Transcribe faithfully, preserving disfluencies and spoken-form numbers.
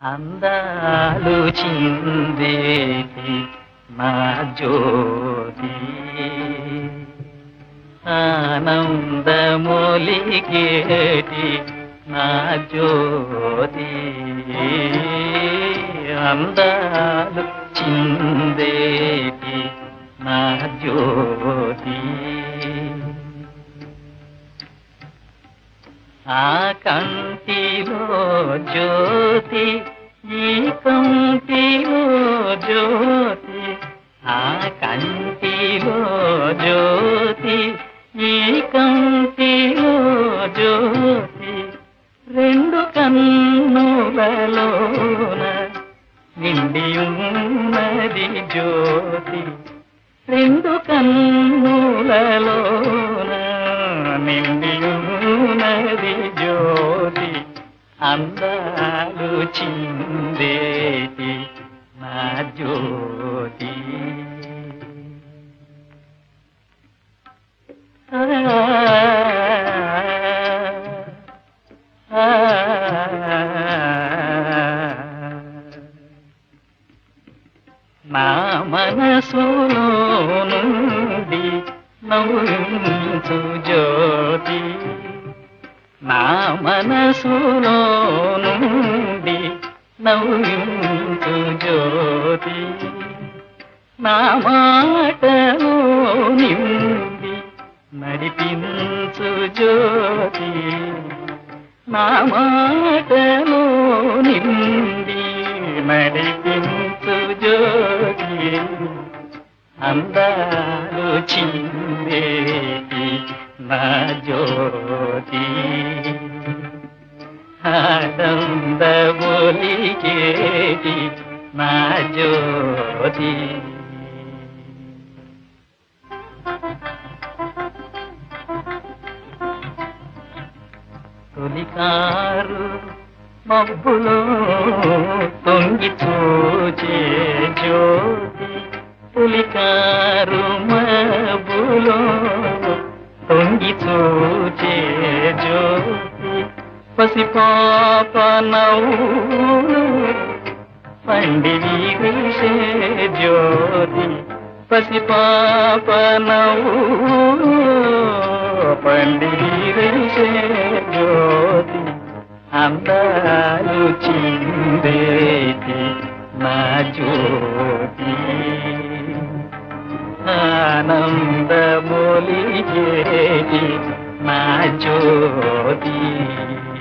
అందాలు చిందేటి నా జ్యోతి ఆనందమొలిగేటి నా జ్యోతి అందాలు చిందేటి నా జ్యోతి ఆ కంటిలో జ్యోతి ఈ కంటిలో జ్యోతి ఆ కంటిలో జ్యోతి ఈ కంటిలో జ్యోతి రెండు కన్నులలోన నిండియున్నది జ్యోతి రెండు కన్నులలోన నిండియున్నది జ్యోతి అందాలు చిందేటి నా జ్యోతి ఆ ఆ నా మనసులో నుండి నవ్వించు జ్యోతి నా మనసులో నుండి నవ్వించు జ్యోతి నా మాటలో నిండి నడిపించు జ్యోతి నా మాటలో నిండి నడిపించు జ్యోతి అందాలు చిందేటి నా జ్యోతి ఆనందమొలిగేటి నా జ్యోతి తొలికారు మబ్బులో తొంగి చూచే జ్యోతి తొలికారు మబ్బులో తొంగి చూచే జ్యోతి పసిపాప నవ్వులు పండి విరిసే జ్యోతి పసిపాప నవ్వులు పండి విరిసే జ్యోతి అందాలు చిందేటి నా జ్యోతి ఆనందమొలిగేటి నా జ్యోతి